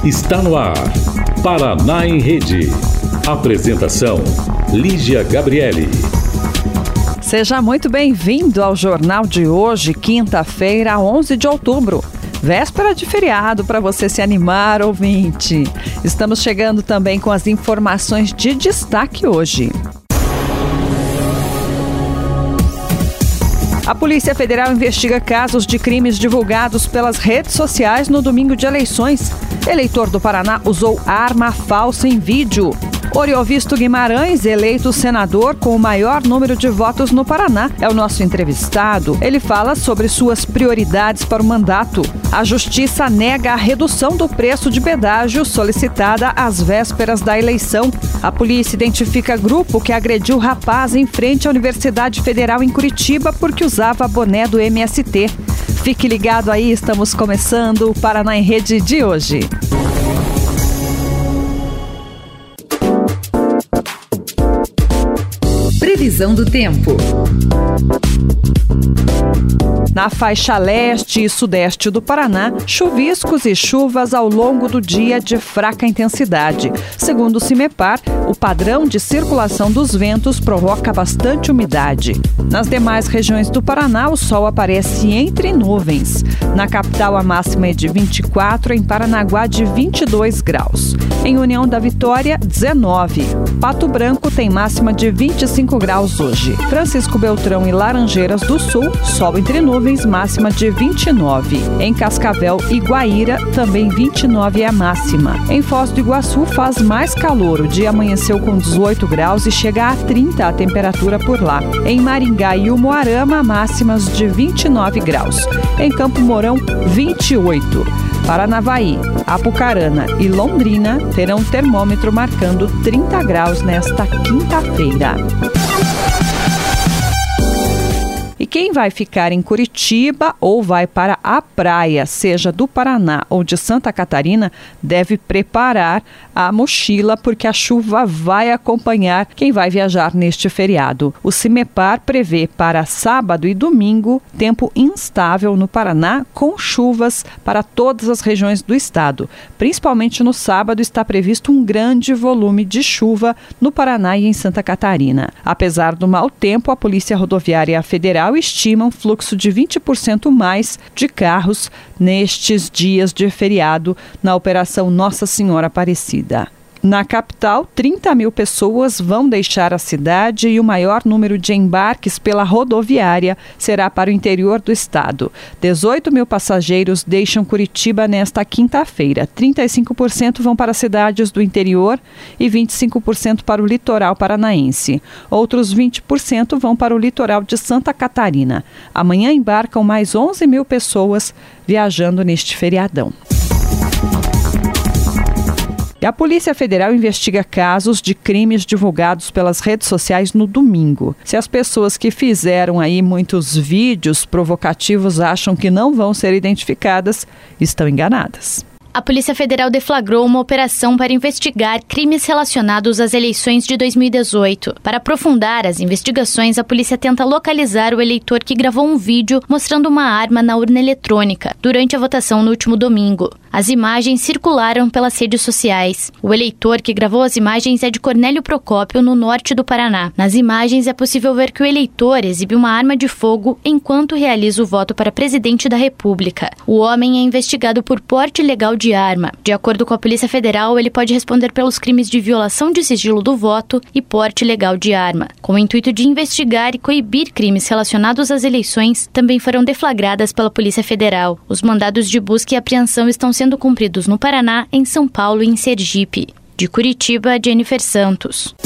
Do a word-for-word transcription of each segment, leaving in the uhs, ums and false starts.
Está no ar, Paraná em Rede. Apresentação, Lígia Gabriele. Seja muito bem-vindo ao Jornal de hoje, quinta-feira, onze de outubro. Véspera de feriado para você se animar, ouvinte. Estamos chegando também com as informações de destaque hoje. A Polícia Federal investiga casos de crimes divulgados pelas redes sociais no domingo de eleições. Eleitor do Paraná usou arma falsa em vídeo. Oriovisto Guimarães, eleito senador com o maior número de votos no Paraná, é o nosso entrevistado. Ele fala sobre suas prioridades para o mandato. A Justiça nega a redução do preço de pedágio solicitada às vésperas da eleição. A polícia identifica grupo que agrediu rapaz em frente à Universidade Federal em Curitiba porque usava boné do M S T. Fique ligado aí, estamos começando o Paraná em Rede de hoje. Previsão do tempo. Na faixa leste e sudeste do Paraná, chuviscos e chuvas ao longo do dia de fraca intensidade. Segundo o CIMEPAR, o padrão de circulação dos ventos provoca bastante umidade. Nas demais regiões do Paraná, o sol aparece entre nuvens. Na capital, a máxima é de vinte e quatro, em Paranaguá, de vinte e dois graus. Em União da Vitória, dezenove. Pato Branco tem máxima de vinte e cinco graus hoje. Francisco Beltrão e Laranjeiras do Sul, sol entre nuvens, máxima de vinte e nove. Em Cascavel e Guaíra, também vinte e nove é a máxima. Em Foz do Iguaçu faz mais calor. O dia amanheceu com dezoito graus e chega a trinta a temperatura por lá. Em Maringá e Umuarama, máximas de vinte e nove graus. Em Campo Mourão, vinte e oito. Paranavaí, Apucarana e Londrina terão termômetro marcando trinta graus nesta quinta-feira. E quem vai ficar em Curitiba ou vai para a praia, seja do Paraná ou de Santa Catarina, deve preparar a mochila porque a chuva vai acompanhar quem vai viajar neste feriado. O CIMEPAR prevê para sábado e domingo tempo instável no Paraná com chuvas para todas as regiões do estado. Principalmente no sábado está previsto um grande volume de chuva no Paraná e em Santa Catarina. Apesar do mau tempo, a Polícia Rodoviária Federal estima um fluxo de vinte por cento mais de carros nestes dias de feriado na Operação Nossa Senhora Aparecida. Na capital, trinta mil pessoas vão deixar a cidade e o maior número de embarques pela rodoviária será para o interior do estado. dezoito mil passageiros deixam Curitiba nesta quinta-feira. trinta e cinco por cento vão para cidades do interior e vinte e cinco por cento para o litoral paranaense. Outros vinte por cento vão para o litoral de Santa Catarina. Amanhã embarcam mais onze mil pessoas viajando neste feriadão. E a Polícia Federal investiga casos de crimes divulgados pelas redes sociais no domingo. Se as pessoas que fizeram aí muitos vídeos provocativos acham que não vão ser identificadas, estão enganadas. A Polícia Federal deflagrou uma operação para investigar crimes relacionados às eleições de dois mil e dezoito. Para aprofundar as investigações, a polícia tenta localizar o eleitor que gravou um vídeo mostrando uma arma na urna eletrônica durante a votação no último domingo. As imagens circularam pelas redes sociais. O eleitor que gravou as imagens é de Cornélio Procópio, no norte do Paraná. Nas imagens é possível ver que o eleitor exibe uma arma de fogo enquanto realiza o voto para presidente da República. O homem é investigado por porte ilegal de arma. De acordo com a Polícia Federal, ele pode responder pelos crimes de violação de sigilo do voto e porte ilegal de arma. Com o intuito de investigar e coibir crimes relacionados às eleições, também foram deflagradas pela Polícia Federal. Os mandados de busca e apreensão estão sendo cumpridos no Paraná, em São Paulo e em Sergipe. De Curitiba, Jennifer Santos.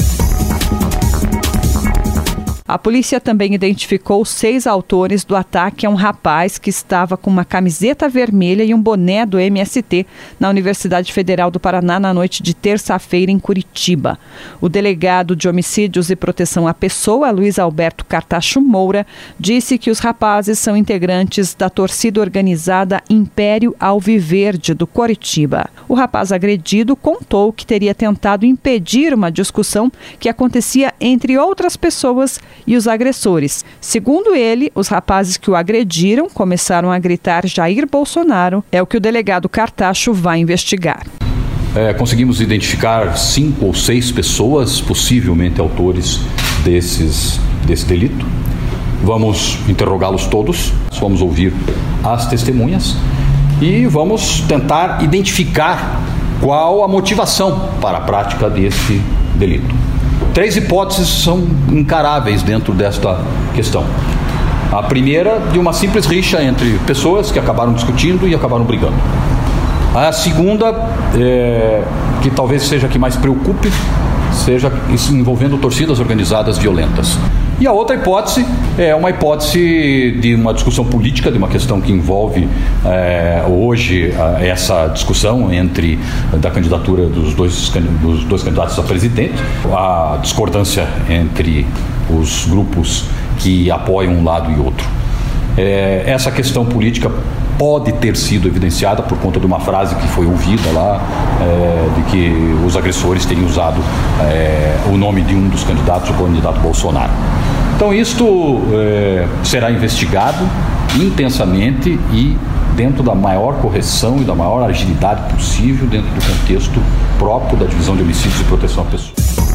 A polícia também identificou seis autores do ataque a um rapaz que estava com uma camiseta vermelha e um boné do M S T na Universidade Federal do Paraná na noite de terça-feira em Curitiba. O delegado de Homicídios e Proteção à Pessoa, Luiz Alberto Cartacho Moura, disse que os rapazes são integrantes da torcida organizada Império Alviverde do Coritiba. O rapaz agredido contou que teria tentado impedir uma discussão que acontecia entre outras pessoas e os agressores. Segundo ele, os rapazes que o agrediram começaram a gritar Jair Bolsonaro. É o que o delegado Cartacho vai investigar. é, conseguimos identificar cinco ou seis pessoas possivelmente autores desses, desse delito. Vamos interrogá-los todos, vamos ouvir as testemunhas e vamos tentar identificar qual a motivação para a prática desse delito. Três hipóteses são encaráveis dentro desta questão. A primeira, de uma simples rixa entre pessoas que acabaram discutindo e acabaram brigando. A segunda, é, que talvez seja a que mais preocupe, seja isso envolvendo torcidas organizadas violentas. E a outra hipótese é uma hipótese de uma discussão política, de uma questão que envolve é, hoje essa discussão entre da candidatura dos dois, dos dois candidatos a presidente, a discordância entre os grupos que apoiam um lado e outro. É, essa questão política pode ter sido evidenciada por conta de uma frase que foi ouvida lá, é, de que os agressores teriam usado é, o nome de um dos candidatos, o candidato Bolsonaro. Então isto é, será investigado intensamente e dentro da maior correção e da maior agilidade possível dentro do contexto próprio da Divisão de Homicídios e Proteção à Pessoa.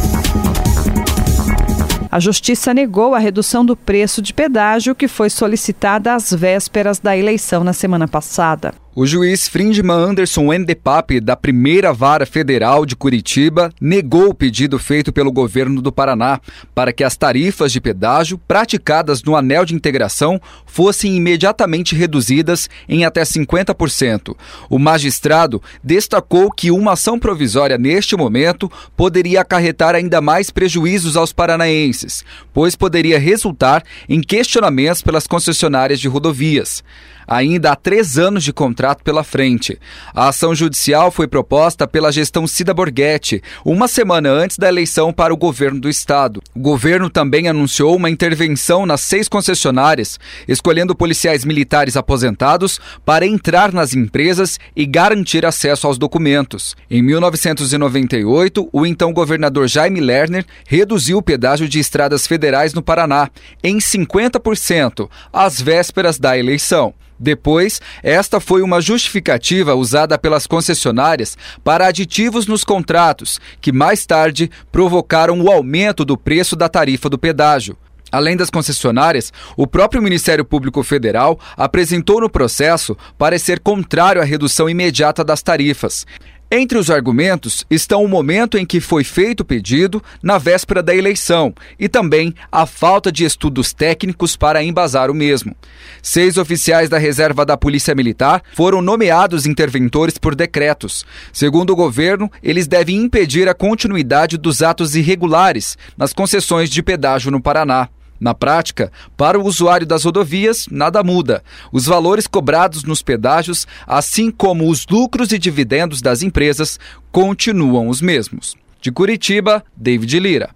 A Justiça negou a redução do preço de pedágio que foi solicitada às vésperas da eleição na semana passada. O juiz Frindman Anderson Wendepap, da Primeira Vara Federal de Curitiba, negou o pedido feito pelo governo do Paraná para que as tarifas de pedágio praticadas no anel de integração fossem imediatamente reduzidas em até cinquenta por cento. O magistrado destacou que uma ação provisória neste momento poderia acarretar ainda mais prejuízos aos paranaenses, pois poderia resultar em questionamentos pelas concessionárias de rodovias. Ainda há três anos de contrato pela frente. A ação judicial foi proposta pela gestão Cida Borghetti, uma semana antes da eleição para o governo do estado. O governo também anunciou uma intervenção nas seis concessionárias, escolhendo policiais militares aposentados para entrar nas empresas e garantir acesso aos documentos. Em mil novecentos e noventa e oito, o então governador Jaime Lerner reduziu o pedágio de estradas federais no Paraná em cinquenta por cento, às vésperas da eleição. Depois, esta foi uma justificativa usada pelas concessionárias para aditivos nos contratos, que mais tarde provocaram o aumento do preço da tarifa do pedágio. Além das concessionárias, o próprio Ministério Público Federal apresentou no processo parecer contrário à redução imediata das tarifas. Entre os argumentos estão o momento em que foi feito o pedido na véspera da eleição e também a falta de estudos técnicos para embasar o mesmo. Seis oficiais da reserva da Polícia Militar foram nomeados interventores por decretos. Segundo o governo, eles devem impedir a continuidade dos atos irregulares nas concessões de pedágio no Paraná. Na prática, para o usuário das rodovias, nada muda. Os valores cobrados nos pedágios, assim como os lucros e dividendos das empresas, continuam os mesmos. De Curitiba, David Lira.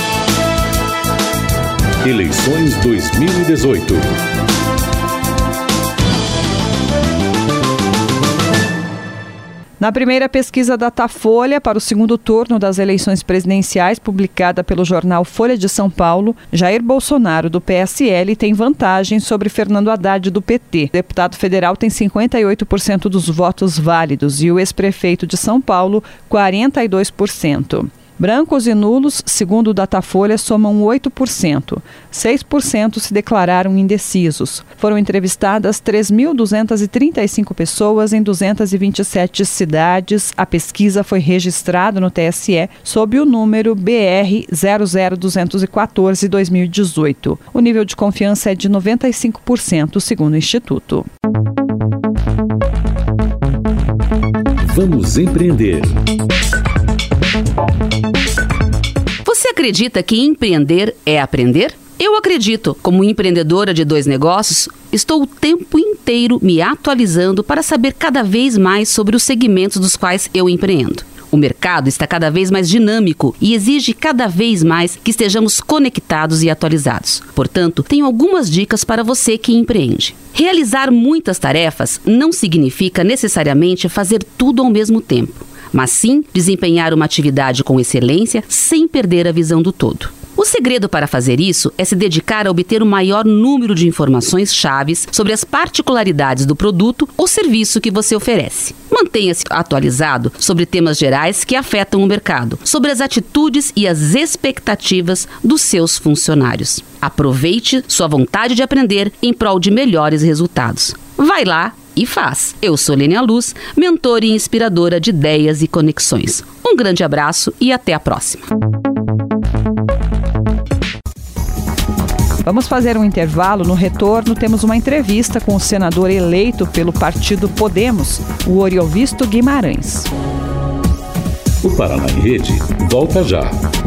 Eleições dois mil e dezoito. Na primeira pesquisa Datafolha para o segundo turno das eleições presidenciais, publicada pelo jornal Folha de São Paulo, Jair Bolsonaro, do P S L, tem vantagem sobre Fernando Haddad, do P T. O deputado federal tem cinquenta e oito por cento dos votos válidos e o ex-prefeito de São Paulo, quarenta e dois por cento. Brancos e nulos, segundo o Datafolha, somam oito por cento. seis por cento se declararam indecisos. Foram entrevistadas três mil duzentas e trinta e cinco pessoas em duzentas e vinte e sete cidades. A pesquisa foi registrada no T S E sob o número B R zero zero duzentos e quatorze barra dois mil e dezoito. O nível de confiança é de noventa e cinco por cento, segundo o Instituto. Vamos empreender. Você acredita que empreender é aprender? Eu acredito. Como empreendedora de dois negócios, estou o tempo inteiro me atualizando para saber cada vez mais sobre os segmentos dos quais eu empreendo. O mercado está cada vez mais dinâmico e exige cada vez mais que estejamos conectados e atualizados. Portanto, tenho algumas dicas para você que empreende. Realizar muitas tarefas não significa necessariamente fazer tudo ao mesmo tempo, mas sim desempenhar uma atividade com excelência sem perder a visão do todo. O segredo para fazer isso é se dedicar a obter o maior número de informações chaves sobre as particularidades do produto ou serviço que você oferece. Mantenha-se atualizado sobre temas gerais que afetam o mercado, sobre as atitudes e as expectativas dos seus funcionários. Aproveite sua vontade de aprender em prol de melhores resultados. Vai lá e faz. Eu sou Lênia Luz, mentora e inspiradora de ideias e conexões. Um grande abraço e até a próxima. Vamos fazer um intervalo. No retorno, temos uma entrevista com o senador eleito pelo partido Podemos, o Oriovisto Guimarães. O Paraná em Rede volta já.